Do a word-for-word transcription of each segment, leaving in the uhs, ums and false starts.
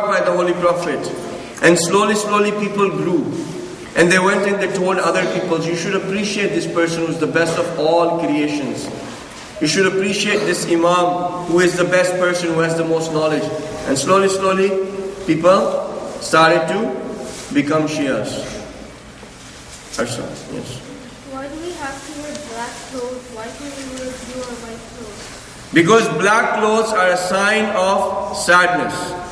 taught by the Holy Prophet. And slowly, slowly people grew. And they went and they told other people, you should appreciate this person who's the best of all creations. You should appreciate this Imam who is the best person, who has the most knowledge. And slowly, slowly, people started to become Shias. Arshad, yes. Why do we have to wear black clothes? Why can't we wear blue or white clothes? Because black clothes are a sign of sadness.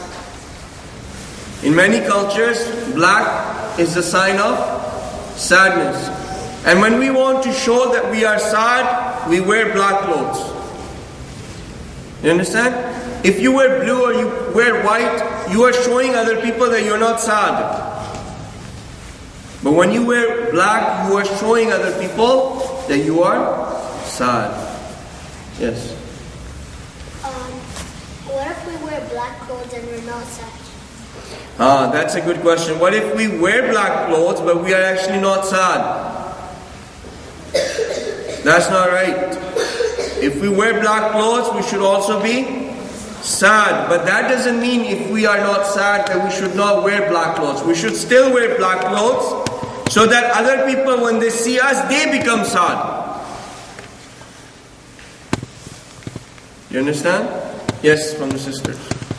In many cultures, black is a sign of sadness. And when we want to show that we are sad, we wear black clothes. You understand? If you wear blue or you wear white, you are showing other people that you're not sad. But when you wear black, you are showing other people that you are sad. Yes. Um, what if we wear black clothes and we're not sad? Ah, that's a good question. What if we wear black clothes but we are actually not sad? That's not right. If we wear black clothes, we should also be sad. But that doesn't mean if we are not sad that we should not wear black clothes. We should still wear black clothes so that other people, when they see us, they become sad. You understand? Yes, from the sisters.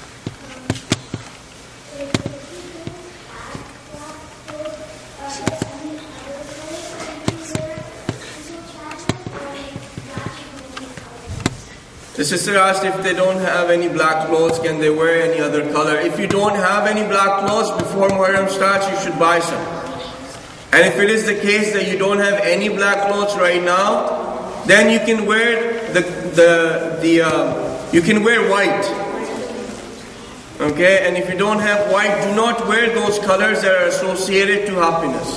The sister asked if they don't have any black clothes, can they wear any other color? If you don't have any black clothes, before Muharram starts, you should buy some. And if it is the case that you don't have any black clothes right now, then you can wear the the the uh, you can wear white. Okay, and if you don't have white, do not wear those colors that are associated to happiness.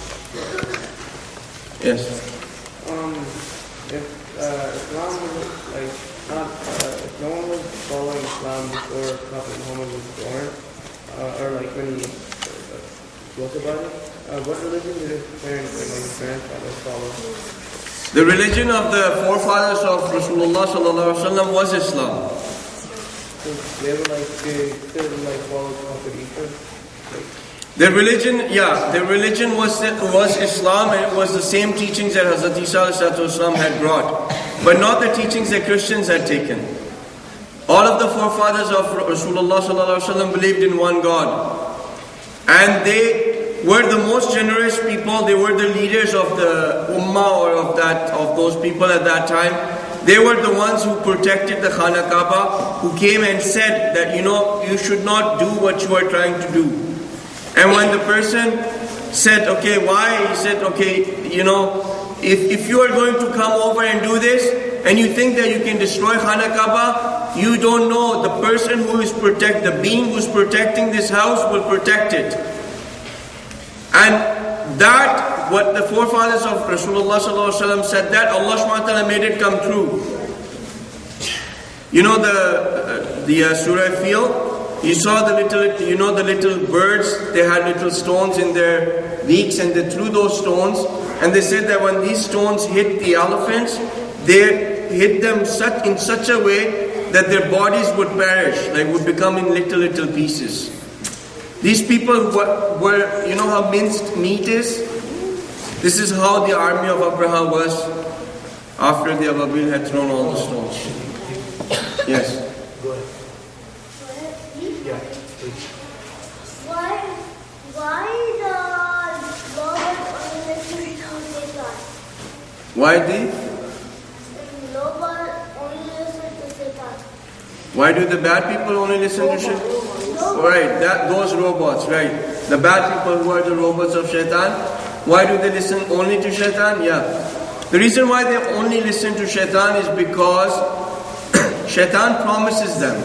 Yes. Um, if uh, Islam was like not, uh, if no one was following Islam before Prophet Muhammad was born, uh, or like when he uh, spoke about it, uh, what religion did his parents, like his grandfathers, follow? The religion of the forefathers of Rasulullah sallallahu alaihi wasallam was Islam. So they were like they still like follow Prophet Isa. Like, Their religion, yeah, their religion was was Islam, and it was the same teachings that Hazrat Isa Islam had brought, but not the teachings that Christians had taken. All of the forefathers of Rasulullah sallallahu alaihi wasallam believed in one God, and they were the most generous people. They were the leaders of the ummah or of that of those people at that time. They were the ones who protected the Khana Kaaba, who came and said that, you know, you should not do what you are trying to do. And when the person said, okay, why? He said, okay, you know, if, if you are going to come over and do this, and you think that you can destroy Khana Kaaba, you don't know the person who is protect, the being who is protecting this house will protect it. And that, what the forefathers of Rasulullah sallallahu alaihi wasallam said, that Allah subhanahu wa ta'ala made it come true. You know the, uh, the uh, Surah Fil? You saw the little, you know the little birds, they had little stones in their beaks and they threw those stones. And they said that when these stones hit the elephants, they hit them such in such a way that their bodies would perish, like would become in little, little pieces. These people were, were, you know how minced meat is? This is how the army of Abraha was after the Ababil had thrown all the stones. Yes. Why, why the Lord only listen to Satan? Why the? Lord only listen to Satan. Why do the bad people only listen to Shaitan? Right, that those robots, right. The bad people who are the robots of Shaitan, why do they listen only to Shaitan? Yeah. The reason why they only listen to Shaitan is because Shaitan promises them.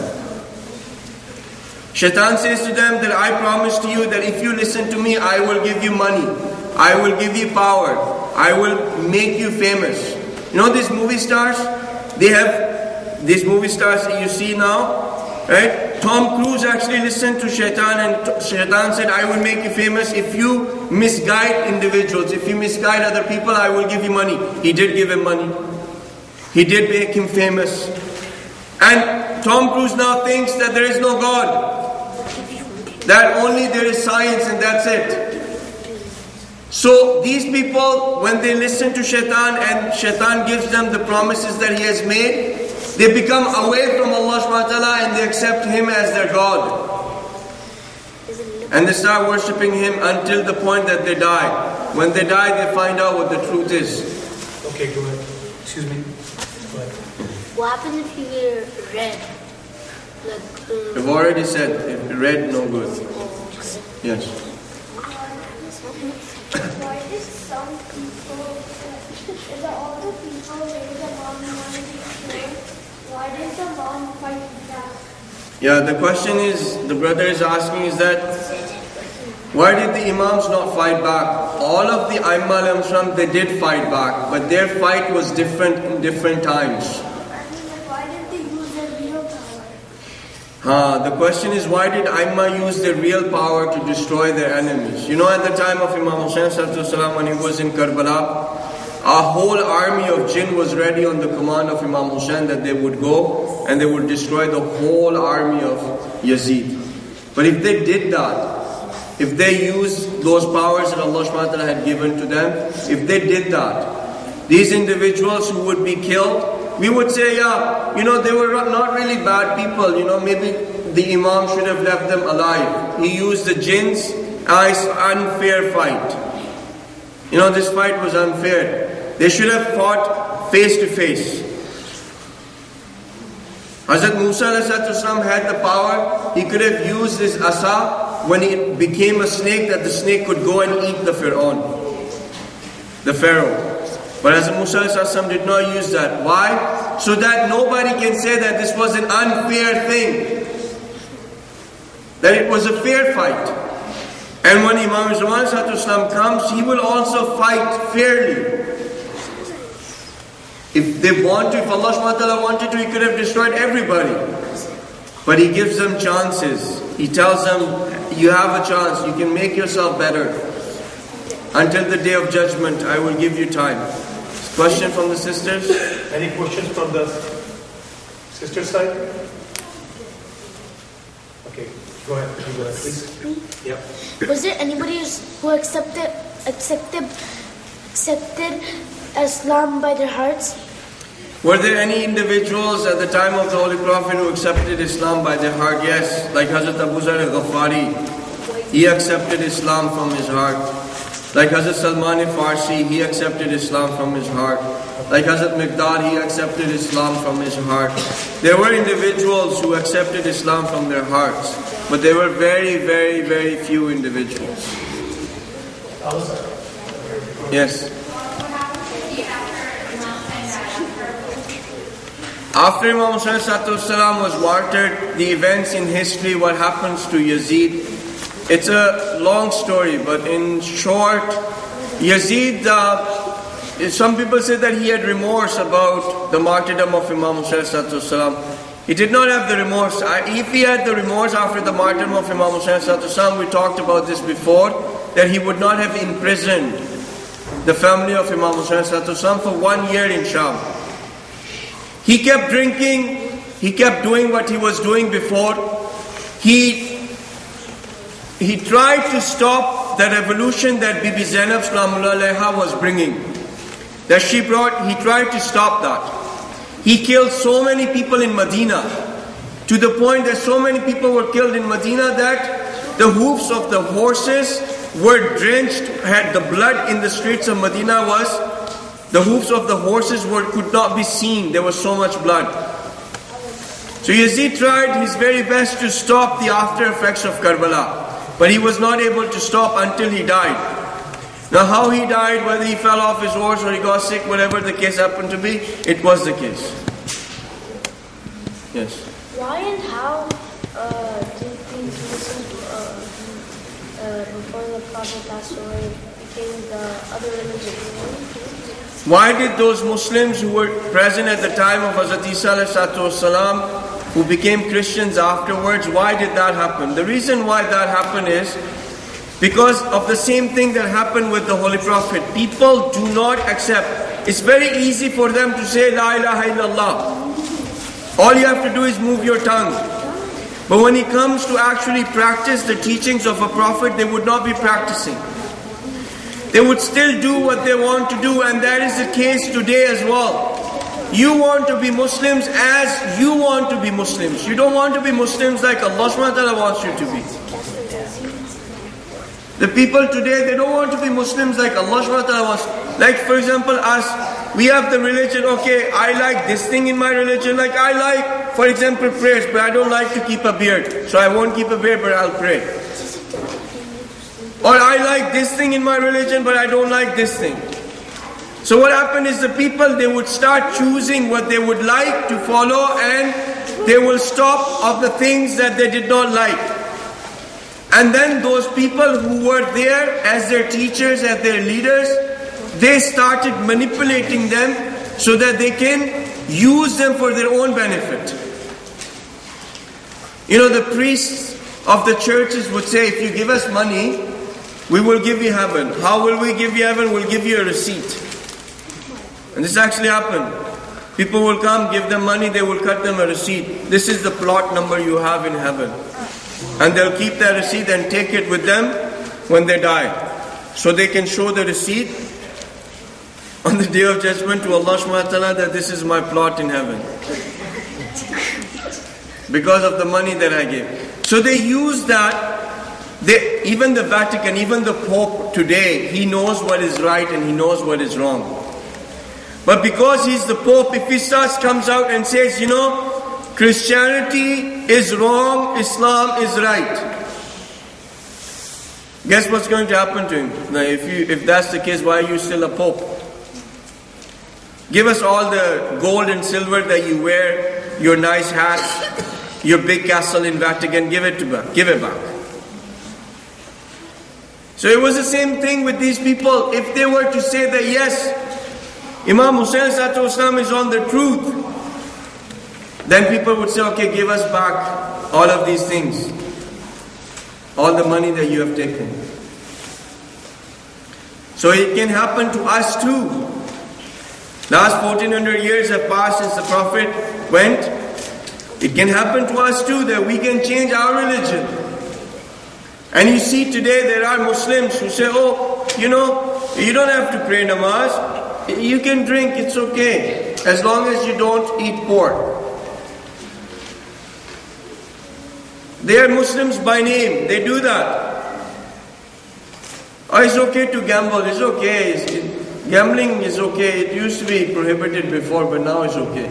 Shaitan says to them that I promise to you that if you listen to me, I will give you money. I will give you power. I will make you famous. You know these movie stars? They have, these movie stars that you see now, right? Tom Cruise actually listened to Shaitan, and Shaitan said, I will make you famous if you misguide individuals. If you misguide other people, I will give you money. He did give him money. He did make him famous. And Tom Cruise now thinks that there is no God. that only there is science and that's it. So these people, when they listen to shaitan and shaitan gives them the promises that he has made, they become away from Allah subhanahu wa ta'ala and they accept him as their God. And they start worshipping him until the point that they die. When they die, they find out what the truth is. Okay, go ahead. Excuse me. Go ahead. What happens if you wear red? Like, um, I've already said, if red, no good. Yes. Why did some people, is it all the people where the mom wanted to kill? Why did the mom fight back? Yeah, the question is, the brother is asking is that, why did the Imams not fight back? All of the Aimma al-Islam, they did fight back, but their fight was different in different times. I mean, why did they use their real power? Uh, the question is, why did Aimma use their real power to destroy their enemies? You know, at the time of Imam Hussain Salam, when he was in Karbala, a whole army of jinn was ready on the command of Imam Hussain that they would go and they would destroy the whole army of Yazid. But if they did that, if they used those powers that Allah subhanahu wa ta'ala had given to them, if they did that, these individuals who would be killed, we would say, yeah, you know, they were not really bad people, you know, maybe the Imam should have left them alive. He used the jinns as unfair fight. You know, this fight was unfair. They should have fought face to face. Hazrat Musa had the power, he could have used his asa when it became a snake, that the snake could go and eat the Pharaoh. The Pharaoh. But Hazrat Musa did not use that. Why? So that nobody can say that this was an unfair thing. That it was a fair fight. And when Imam Zaman comes, he will also fight fairly. If they want to, if Allah subhanahu wa ta'ala wanted to, He could have destroyed everybody. But He gives them chances. He tells them, you have a chance, you can make yourself better. Until the day of judgment, I will give you time. Question from the sisters? Any questions from the sister side? Okay, go ahead, go ahead please. Yep. was there anybody who accepted accepted accepted Islam by their hearts? Were there any individuals at the time of the Holy Prophet who accepted Islam by their heart? Yes, like Hazrat Abu Zar al-Ghafari, he accepted Islam from his heart. Like Hazrat Salman al-Farsi, he accepted Islam from his heart. Like Hazrat Miqdad, he accepted Islam from his heart. There were individuals who accepted Islam from their hearts, but there were very, very, very few individuals. Yes. After Imam Hussain Salam was martyred, the events in history, what happens to Yazid, it's a long story, but in short, Yazid, uh, some people say that he had remorse about the martyrdom of Imam Hussain Salam. He did not have the remorse. If he had the remorse after the martyrdom of Imam Hussain Salam, we talked about this before, that he would not have imprisoned the family of Imam Hussain Salam for one year in Sham. He kept drinking, he kept doing what he was doing before. He, he tried to stop the revolution that Bibi Zainab Salamullahi was bringing. That she brought, he tried to stop that. He killed so many people in Medina, to the point that so many people were killed in Medina that the hoofs of the horses were drenched, had the blood in the streets of Medina was, the hoofs of the horses were could not be seen. There was so much blood. So Yazid tried his very best to stop the after effects of Karbala, but he was not able to stop until he died. Now how he died, whether he fell off his horse or he got sick, whatever the case happened to be, it was the case. Yes. Why and how uh, did these Muslims, uh, uh, before the Prophet passed away, became the other religion? Why did those Muslims who were present at the time of Hazrat Isa alayhi salam, who became Christians afterwards, why did that happen? The reason why that happened is because of the same thing that happened with the Holy Prophet. People do not accept. It's very easy for them to say La ilaha illallah. All you have to do is move your tongue. But when it comes to actually practice the teachings of a prophet, they would not be practicing. They would still do what they want to do, and that is the case today as well. You want to be Muslims as you want to be Muslims. You don't want to be Muslims like Allah subhanahu wa ta'ala wants you to be. The people today, they don't want to be Muslims like Allah subhanahu wa ta'ala wants. Like for example us, we have the religion, okay, I like this thing in my religion, like I like, for example, prayers, but I don't like to keep a beard. So I won't keep a beard, but I'll pray. Or I like this thing in my religion, but I don't like this thing. So what happened is the people, they would start choosing what they would like to follow, and they will stop of the things that they did not like. And then those people who were there as their teachers, as their leaders, they started manipulating them so that they can use them for their own benefit. You know, the priests of the churches would say, if you give us money, we will give you heaven. How will we give you heaven? We'll give you a receipt. And this actually happened. People will come, give them money, they will cut them a receipt. This is the plot number you have in heaven. And they'll keep that receipt and take it with them when they die. So they can show the receipt on the day of judgment to Allah subhanahu wa ta'ala that this is my plot in heaven. Because of the money that I gave. So they use that. They, even the Vatican, even the Pope today, he knows what is right and he knows what is wrong. But because he's the Pope, if he starts, comes out and says, you know, Christianity is wrong, Islam is right. Guess what's going to happen to him? Now, if you, if that's the case, why are you still a Pope? Give us all the gold and silver that you wear, your nice hat, your big castle in Vatican, give it to back, give it back. So it was the same thing with these people. If they were to say that yes, Imam Hussain Islam is on the truth, then people would say, okay, give us back all of these things. All the money that you have taken. So it can happen to us too. Last fourteen hundred years have passed since the Prophet went. It can happen to us too that we can change our religion. And you see today there are Muslims who say, oh, you know, you don't have to pray namaz. You can drink, it's okay. As long as you don't eat pork. They are Muslims by name. They do that. Oh, it's okay to gamble. It's okay. It's, it, gambling is okay. It used to be prohibited before, but now it's okay.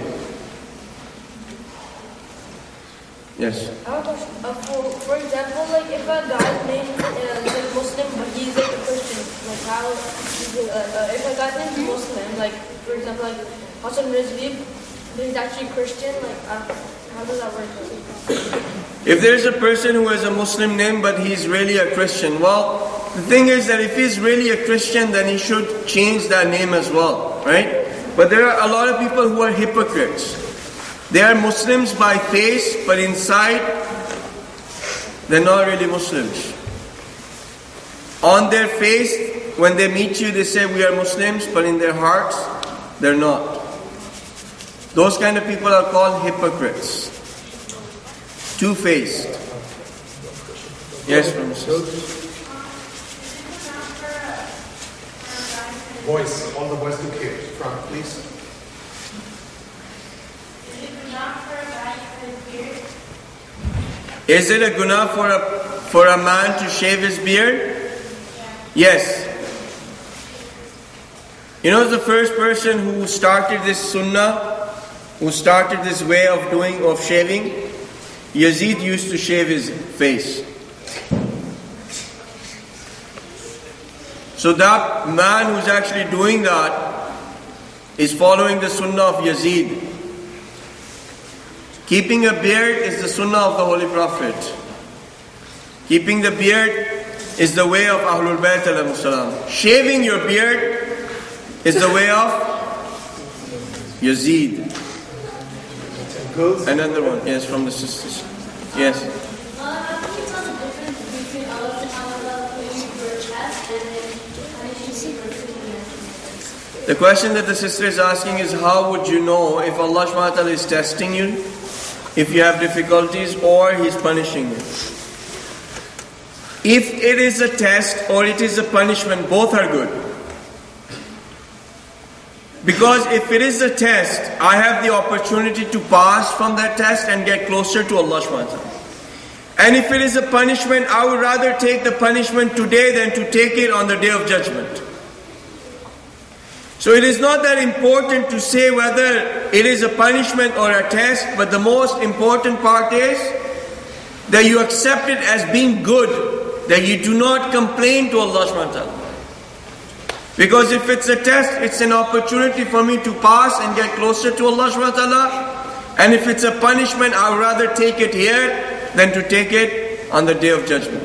Yes. I have a question. Uh, for, for example, like if a guy's name uh, is a Muslim, but he's like a Christian, like how, uh, uh, if a guy's name is Muslim, like for example, like Hassan Rizvi, but he's actually Christian, like uh, how does that work? If there's a person who has a Muslim name but he's really a Christian, well, the thing is that if he's really a Christian, then he should change that name as well, right? But there are a lot of people who are hypocrites. They are Muslims by face, but inside, they're not really Muslims. On their face, when they meet you, they say we are Muslims, but in their hearts, they're not. Those kind of people are called hypocrites. Two-faced. Yes, from Voice, all the voice to hear. Front, please. Is it a guna for a for a man to shave his beard? Yes. You know the first person who started this sunnah, who started this way of doing, of shaving? Yazid used to shave his face. So that man who's actually doing that is following the sunnah of Yazid. Keeping a beard is the sunnah of the Holy Prophet. Keeping the beard is the way of Ahlul Bayt alayhi salam. Shaving your beard is the way of Yazid. Another one, yes, from the sisters. Yes. The question that the sister is asking is, how would you know if Allah subhanahu wa ta'ala is testing you? if you have difficulties, or He's punishing you. If it is a test or it is a punishment, both are good. Because if it is a test, I have the opportunity to pass from that test and get closer to Allah subhanahu wa ta'ala. And if it is a punishment, I would rather take the punishment today than to take it on the day of judgment. So it is not that important to say whether it is a punishment or a test, but the most important part is that you accept it as being good, that you do not complain to Allah subhanahu wa ta'ala. Because if it's a test, it's an opportunity for me to pass and get closer to Allah subhanahu wa ta'ala. And if it's a punishment, I would rather take it here than to take it on the day of judgment.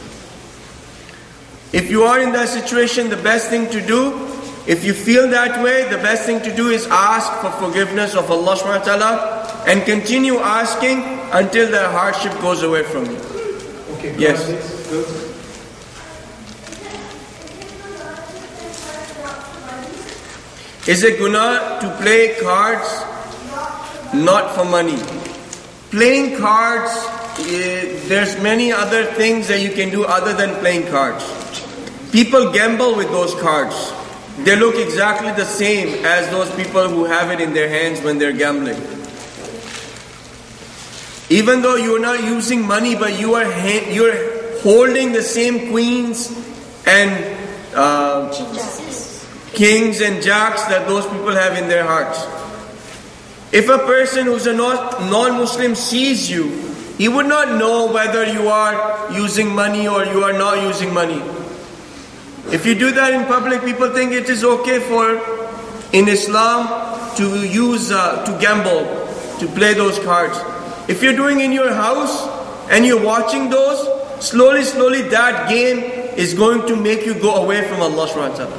If you are in that situation, the best thing to do, if you feel that way, the best thing to do is ask for forgiveness of Allah subhanahu wa ta'ala and continue asking until the hardship goes away from you. Okay, yes. Good. Is it guna to play cards not for money? Playing cards, eh, there's many other things that you can do other than playing cards. People gamble with those cards. They look exactly the same as those people who have it in their hands when they're gambling. Even though you're not using money, but you are ha- you're holding the same queens and uh, kings and jacks that those people have in their hearts. If a person who's a non-Muslim sees you, he would not know whether you are using money or you are not using money. If you do that in public, people think it is okay for, in Islam, to use, uh, to gamble, to play those cards. If you're doing in your house and you're watching those, slowly, slowly that game is going to make you go away from Allah subhanahu wa ta'ala.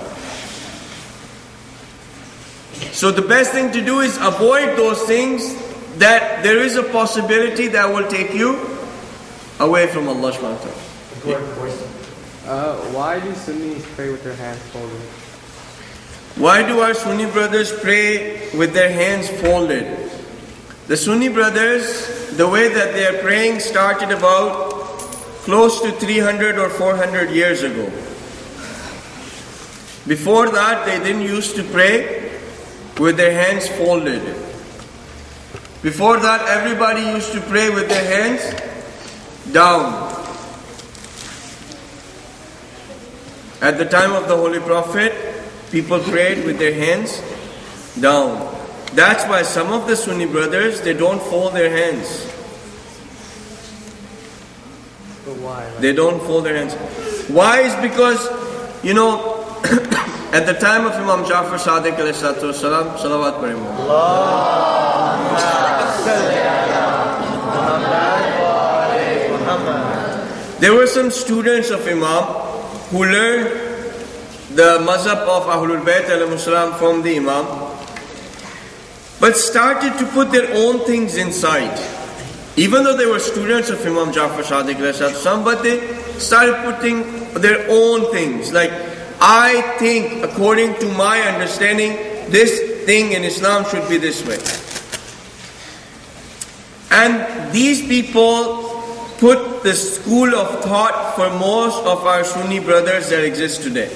So the best thing to do is avoid those things that there is a possibility that will take you away from Allah subhanahu wa ta'ala. Go ahead, voice. Uh, why do Sunnis pray with their hands folded? Why do our Sunni brothers pray with their hands folded? The Sunni brothers, the way that they are praying started about close to three hundred or four hundred years ago. Before that, they didn't used to pray with their hands folded. Before that, everybody used to pray with their hands down. At the time of the Holy Prophet, people prayed with their hands down. That's why some of the Sunni brothers, they don't fold their hands. But why? Like, They don't fold their hands. Why? Is because, you know, at the time of Imam Ja'far Sadiq alayhi salatu wasalam, salawat pare Muhammad. There were some students of Imam who learned the mazhab of Ahlul Bayt alayhi salam from the Imam, but started to put their own things inside. Even though they were students of Imam Ja'far Sadiq alayhi salam, but they started putting their own things. Like, I think, according to my understanding, this thing in Islam should be this way. And these people put the school of thought for most of our Sunni brothers that exist today.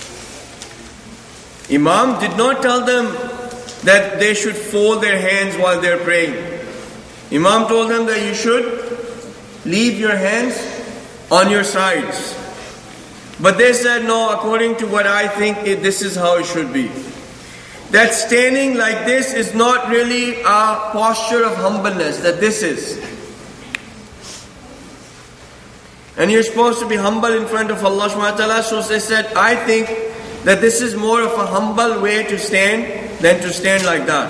Imam did not tell them that they should fold their hands while they're praying. Imam told them that you should leave your hands on your sides. But they said, no, according to what I think, it, this is how it should be. That standing like this is not really a posture of humbleness, that this is. And you're supposed to be humble in front of Allah subhanahu wa ta'ala. So they said, I think that this is more of a humble way to stand than to stand like that.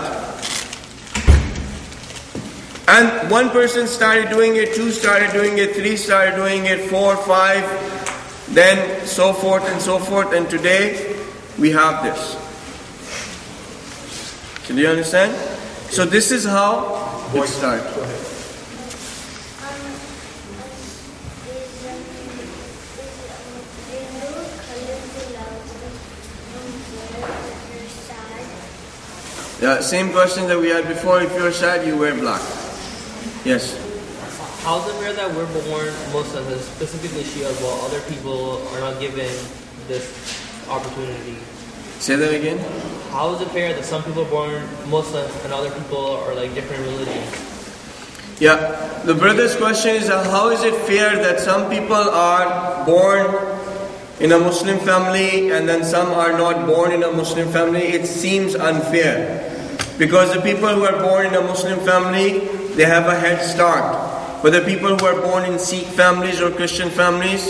And one person started doing it, two started doing it, three started doing it, four, five, then so forth and so forth. And today we have this. So do you understand? So this is how it started. Um, is, um, is, um, is no colors allowed to wear if you're sad? Yeah, same question that we had before. If you're sad, you wear black. Yes. How's it fair that we're born Muslims, and specifically Shias, while other people are not given this opportunity? Say that again. How is it fair that some people are born Muslims and other people are like different religions? Yeah, the brother's question is uh, how is it fair that some people are born in a Muslim family and then some are not born in a Muslim family? It seems unfair. Because the people who are born in a Muslim family, they have a head start. But the people who are born in Sikh families or Christian families,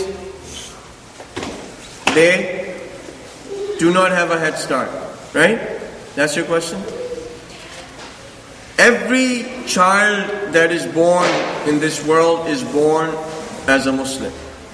they do not have a head start. Right? That's your question? Every child that is born in this world is born as a Muslim.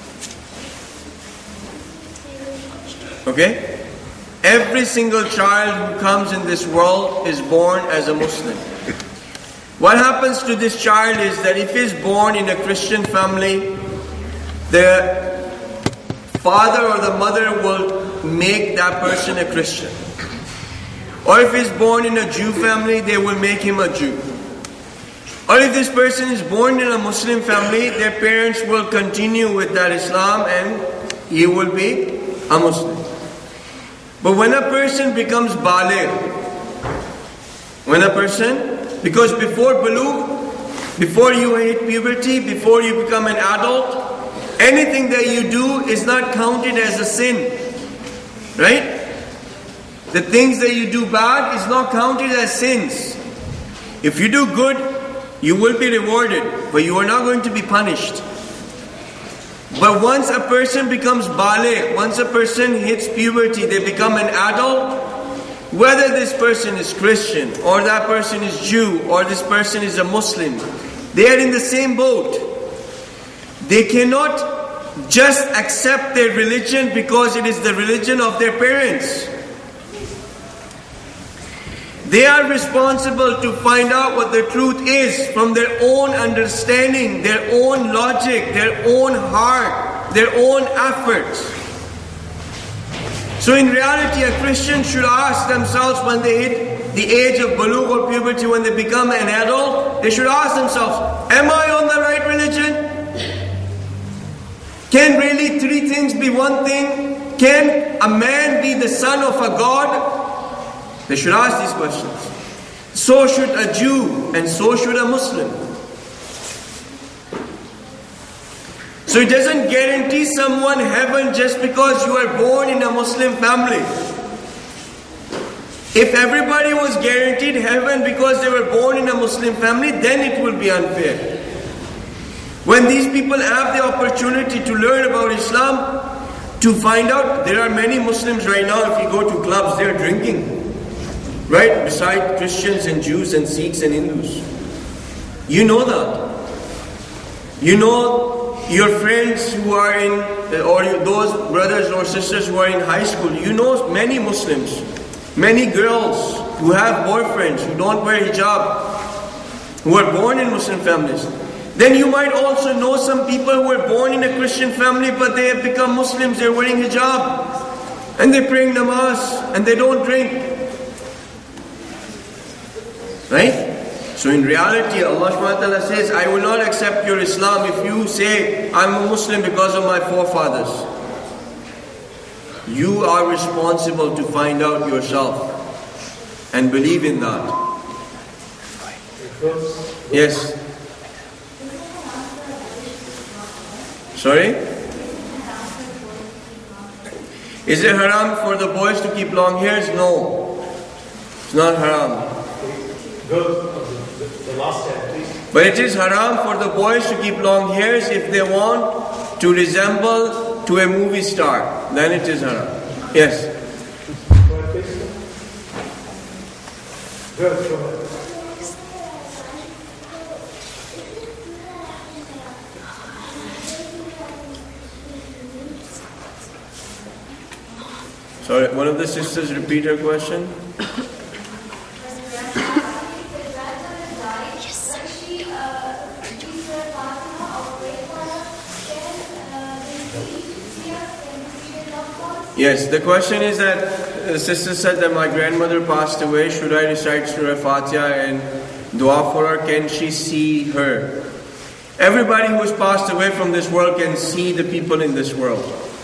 Okay? Every single child who comes in this world is born as a Muslim. What happens to this child is that if he's born in a Christian family, the father or the mother will make that person a Christian. Or if he's born in a Jew family, they will make him a Jew. Or if this person is born in a Muslim family, their parents will continue with that Islam and he will be a Muslim. But when a person becomes baligh, when a person, because before bulugh, before you hit puberty, before you become an adult, anything that you do is not counted as a sin. Right? The things that you do bad is not counted as sins. If you do good, you will be rewarded, but you are not going to be punished. But once a person becomes baligh, once a person hits puberty, they become an adult, whether this person is Christian, or that person is Jew, or this person is a Muslim, they are in the same boat. They cannot just accept their religion because it is the religion of their parents. They are responsible to find out what the truth is from their own understanding, their own logic, their own heart, their own efforts. So in reality, a Christian should ask themselves when they hit the age of bulugh or puberty, when they become an adult, they should ask themselves, am I on the right religion? Can really three things be one thing? Can a man be the son of a God? They should ask these questions. So should a Jew and so should a Muslim. So it doesn't guarantee someone heaven just because you are born in a Muslim family. If everybody was guaranteed heaven because they were born in a Muslim family, then it would be unfair. When these people have the opportunity to learn about Islam, to find out, there are many Muslims right now, if you go to clubs, they are drinking. Right? Beside Christians and Jews and Sikhs and Hindus. You know that. You know your friends who are in, or those brothers or sisters who are in high school. You know many Muslims, many girls who have boyfriends, who don't wear hijab, who are born in Muslim families. Then you might also know some people who were born in a Christian family, but they have become Muslims, they're wearing hijab. And they're praying namaz, and they don't drink. Right? So in reality, Allah subhanahu wa ta'ala says, I will not accept your Islam if you say, I'm a Muslim because of my forefathers. You are responsible to find out yourself and believe in that. Yes. Sorry? Is it haram for the boys to keep long hairs? No. It's not haram. Go the, the, the last step, please. But it is haram for the boys to keep long hairs if they want to resemble to a movie star. Then it is haram. Yes. Go ahead, please. Go ahead, go ahead. Sorry, one of the sisters repeat her question. Yes, the question is that the sister said that my grandmother passed away. Should I recite Surah Fatiha and dua for her? Can she see her? Everybody who has passed away from this world can see the people in this world.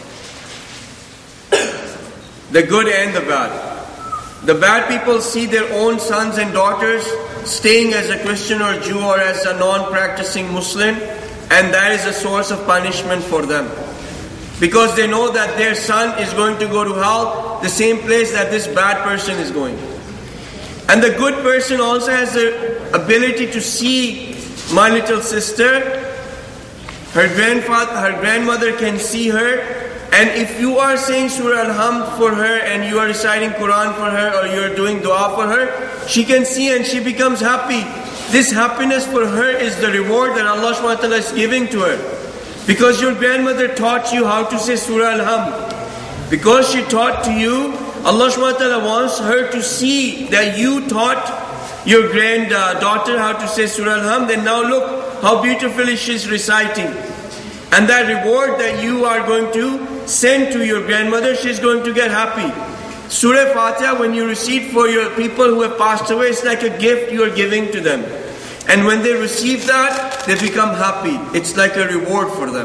The good and the bad. The bad people see their own sons and daughters staying as a Christian or Jew or as a non-practicing Muslim, and that is a source of punishment for them. Because they know that their son is going to go to hell, the same place that this bad person is going. And the good person also has the ability to see my little sister. Her grandfather, her grandmother can see her. And if you are saying Surah Al-Hamd for her and you are reciting Quran for her or you are doing dua for her, she can see and she becomes happy. This happiness for her is the reward that Allah subhanahu wa ta'ala is giving to her. Because your grandmother taught you how to say Surah Al-Hamd. Because she taught to you, Allah subhanahu wa ta'ala wants her to see that you taught your granddaughter how to say Surah Al-Hamd, and now look how beautifully she's reciting. And that reward that you are going to send to your grandmother, she's going to get happy. Surah Fatiha, when you recite for your people who have passed away, it's like a gift you are giving to them. And when they receive that, they become happy. It's like a reward for them.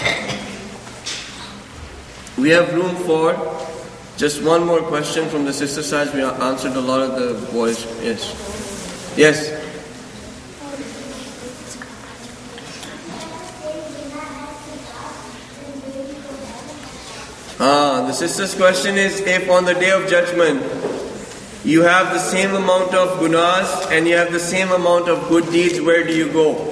We have room for just one more question from the sister side. We answered a lot of the boys. Yes. Yes. Ah, the sister's question is, if on the day of judgment you have the same amount of gunas and you have the same amount of good deeds, where do you go?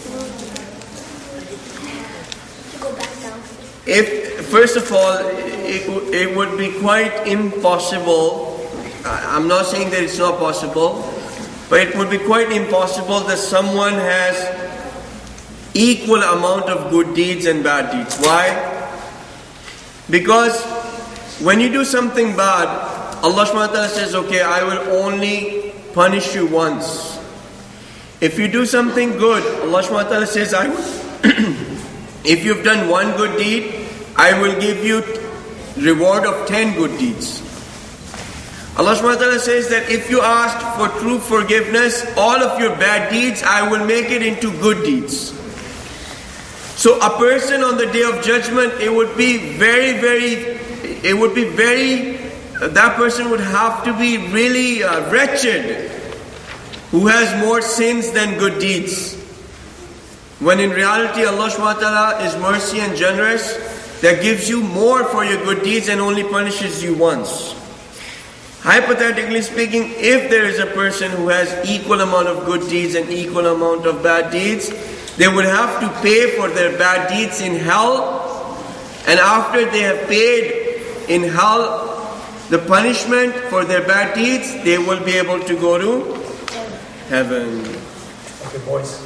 If, first of all, it, it would be quite impossible, I'm not saying that it's not possible, but it would be quite impossible that someone has equal amount of good deeds and bad deeds. Why? Because when you do something bad, Allah subhanahu wa ta'ala says, okay, I will only punish you once. If you do something good, Allah subhanahu wa ta'ala says, I will if you've done one good deed, I will give you reward of ten good deeds. Allah subhanahu wa ta'ala says that if you ask for true forgiveness, all of your bad deeds, I will make it into good deeds. So a person on the day of judgment, it would be very, very, it would be very, that person would have to be really uh, wretched, who has more sins than good deeds. When in reality Allah subhanahu wa ta'ala is mercy and generous, that gives you more for your good deeds and only punishes you once. Hypothetically speaking, if there is a person who has equal amount of good deeds and equal amount of bad deeds, they would have to pay for their bad deeds in hell, and after they have paid in hell the punishment for their bad deeds, they will be able to go to heaven. Okay, boys.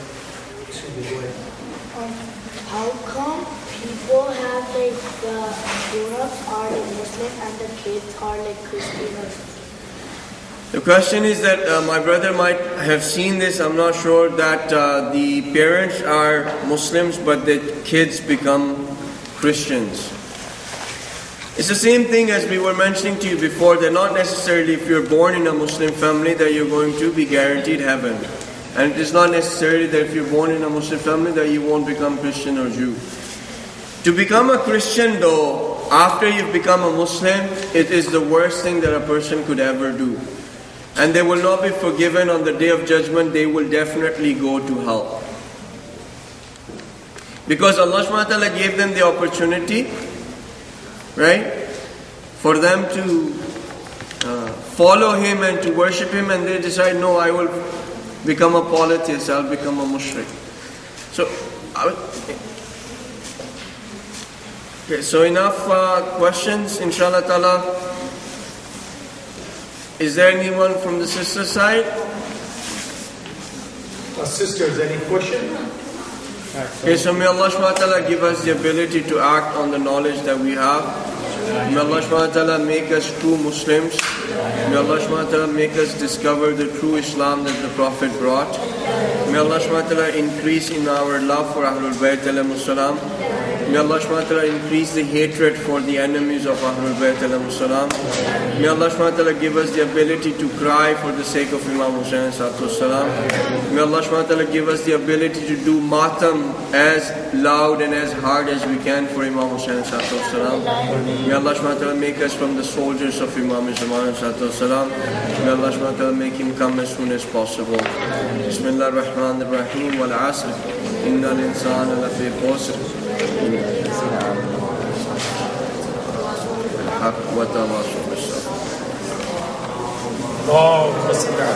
Um, how come people have like the grown-ups are like Muslim and the kids are like Christian or something? The question is that uh, my brother might have seen this, I'm not sure, that uh, the parents are Muslims but the kids become Christians. It's the same thing as we were mentioning to you before, that not necessarily if you're born in a Muslim family that you're going to be guaranteed heaven. And it is not necessarily that if you're born in a Muslim family that you won't become Christian or Jew. To become a Christian though, after you've become a Muslim, it is the worst thing that a person could ever do. And they will not be forgiven on the day of judgment, they will definitely go to hell. Because Allah subhanahu wa ta'ala gave them the opportunity, right, for them to uh, follow Him and to worship Him, and they decide, no, I will become a polytheist, I'll become a mushrik. So, okay, so enough uh, questions, inshallah ta'ala. Is there anyone from the sister side? Uh, sisters, any question? Okay, so may Allah subhanahu wa ta'ala give us the ability to act on the knowledge that we have. May Allah subhanahu wa ta'ala make us true Muslims. May Allah subhanahu wa ta'ala make us discover the true Islam that the Prophet brought. May Allah subhanahu wa ta'ala increase in our love for Ahlul Bayt alayhimus salam. May Allah subhanahu wa ta'ala increase the hatred for the enemies of Ahlul Bayt alayhi salam. May Allah subhanahu wa ta'ala give us the ability to cry for the sake of Imam Hussain salam. May Allah subhanahu wa ta'ala give us the ability to do matam as loud and as hard as we can for Imam Hussain salam. May Allah subhanahu wa ta'ala make us from the soldiers of Imam Zaman salam. May Allah subhanahu wa ta'ala make him come as soon as possible. Bismillah ar-Rahman ar-Rahim wal asr. Inna al-insana lafi khusr. الحق وتواصوا بالصبر. Oh,